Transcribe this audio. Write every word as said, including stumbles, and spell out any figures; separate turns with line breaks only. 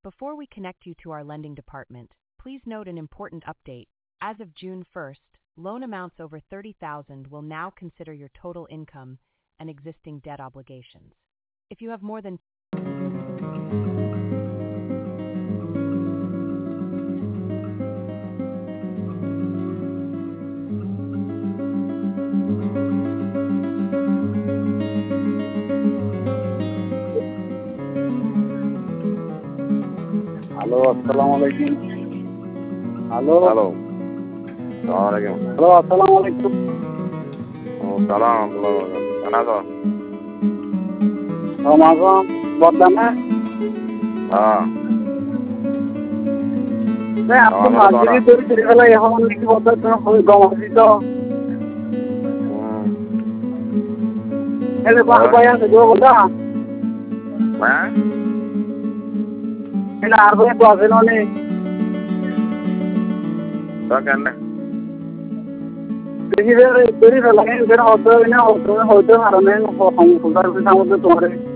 Before we connect you to our lending department, please note an important update. As of June first, loan amounts over thirty thousand will now consider your total income and existing debt obligations. If you have more than
hello, আসসালামু আলাইকুম। Hello
hello, সালাম আলাইকুম।
Hello, আসসালামু আলাইকুম।
ও সালাম, কেন আছো?
রমাগম বর্তমানে
হ্যাঁ
আপনি মাঝে তৈরি করে ফেলে এখন নাকি বর্তমানে হয়ে গম আসিত এলে বাবা ভাই আছে গো বলা
হ্যাঁ
এলে আর ভাই তো আছে না নেই
তো কেন
দেখি তৈরি ফেলা কেন হতো না হতো হতো আর নেই সংসার করে সামনে তোমার